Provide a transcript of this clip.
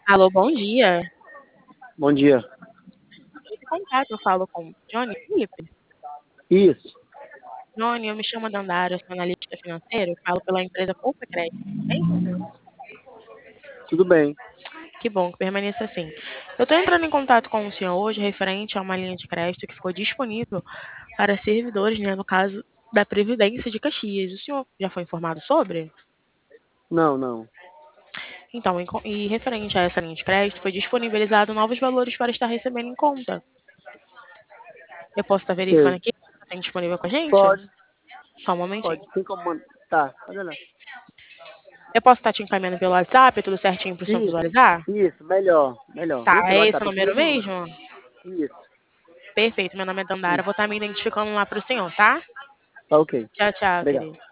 Alô, bom dia. Bom dia. Esse contato eu falo com Johnny Felipe. Isso, Johnny, eu me chamo Dandara, eu sou analista financeiro, eu falo pela empresa Poupa Crédito, bem? tudo bem. Que bom que permaneça assim. Eu estou entrando em contato com o senhor hoje referente a uma linha de crédito que ficou disponível para servidores, né, no caso da Previdência de Caxias. O senhor já foi informado sobre? Não, não. Então, e referente a essa linha de crédito, foi disponibilizado novos valores para estar recebendo em conta. Eu posso estar verificando Sei. aqui? Tem disponível com a gente? Pode, Só um momentinho. pode. Tem como mandar? Tá, pode olhar. Eu posso estar te encaminhando pelo WhatsApp, tudo certinho para o senhor Isso, visualizar? isso, melhor, melhor. Tá, Esse é o é esse o WhatsApp, esse número mesmo número. mesmo? Isso, Perfeito, meu nome é Dandara, isso. vou estar me identificando lá para o senhor, tá? Tá ok. Tchau, tchau, Obrigado. querido.